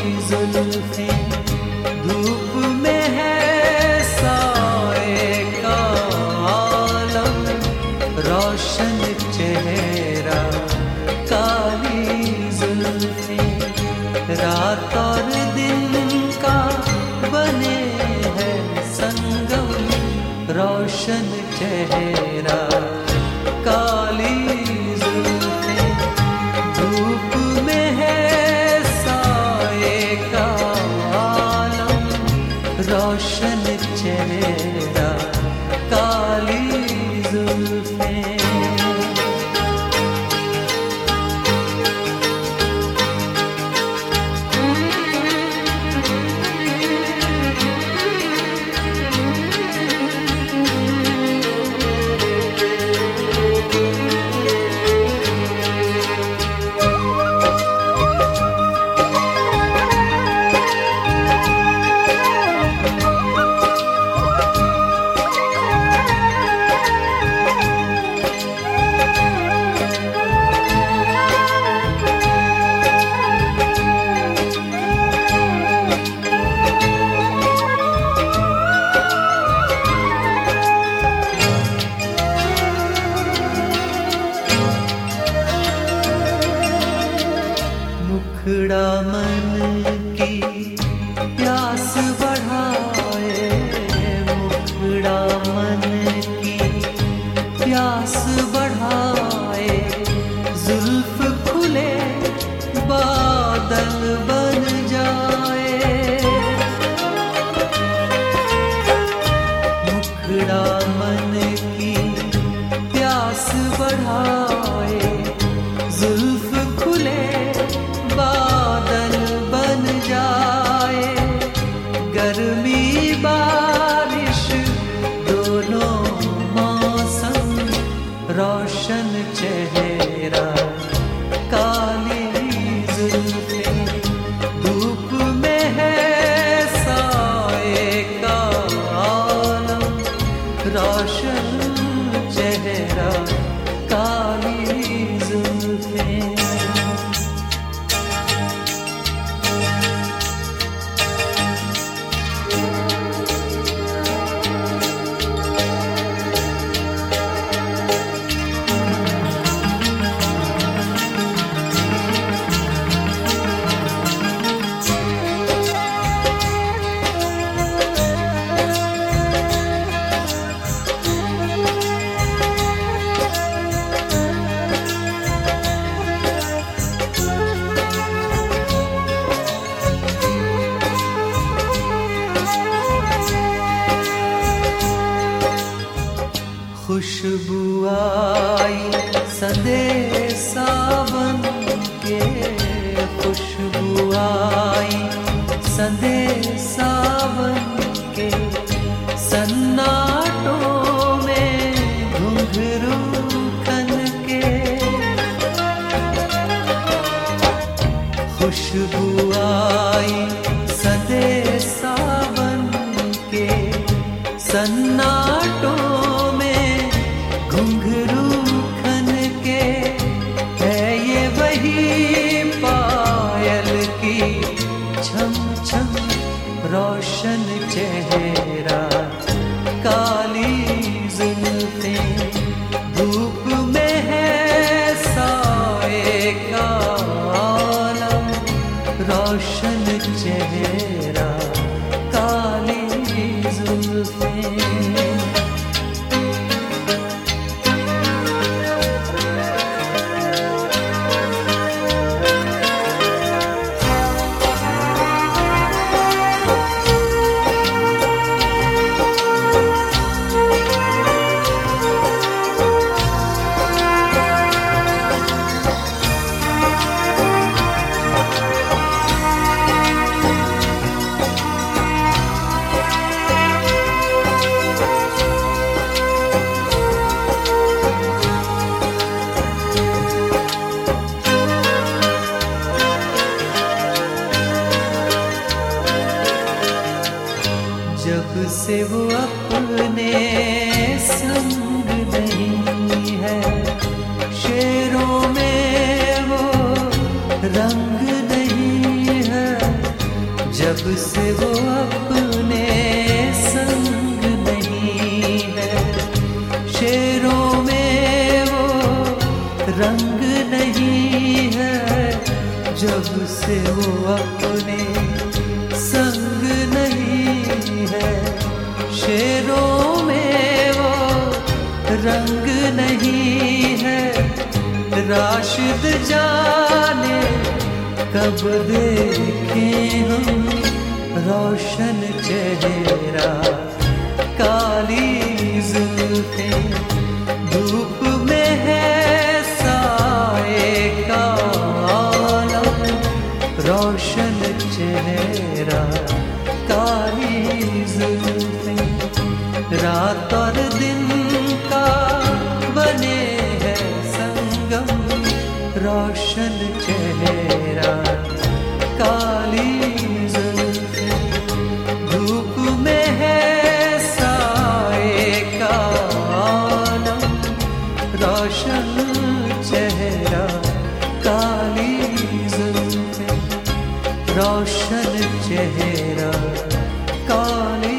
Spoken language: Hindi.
जुल्फें धूप में है साए का आलम, रोशन चेहरा काली जुल्फें, रात और दिन का बने है संगम, रोशन चेहरा काली जुल्फें धूप में है साए का आलम, रोशन चेहरा काली जुल्फें। मुखड़ा मन की प्यास बढ़ाए, मुखड़ा मन की प्यास बढ़ाए, जुल्फ खुले बादल बन जाए, मुखड़ा मन की प्यास बढ़ाए, जुल्फ खुले बादल बन जाए, गर्मी बारिश दोनों मौसम, रोशन चेहरा काली जुल्फें धूप में है साए का आलम, रोशन चेहरा काली जुल्फें। खुशबू आई संदेशा बन के, खुशबू आई संदेशा बन के, सन्नाटों में घुंघरू खन के, खुशबू आई संदेशा बन के, सन्नाटों घुंघरू खन के, है ये वही पायल की छम छम, रोशन चेहरा काली जुल्फें धूप में है साए का आलम, रोशन चेहरा काली जुल्फें। जब से वो अपने संग नहीं है, शेरों में वो रंग नहीं है, जब से वो अपने संग नहीं है, शेरों में वो रंग नहीं है, जब से वो अपने संग नहीं है, शेरों में वो रंग नहीं है। राशिद जाने कब देखें हम रोशन चेहरा, काली जुल्फें धूप में है साए का आलम, रोशन चेहरा काली जुल्फें, रात और दिन का बने है संगम, रोशन चेहरा काली जुल्फें धूप में है साए का आलम, रोशन चेहरा काली जुल्फें, रोशन चेहरा काली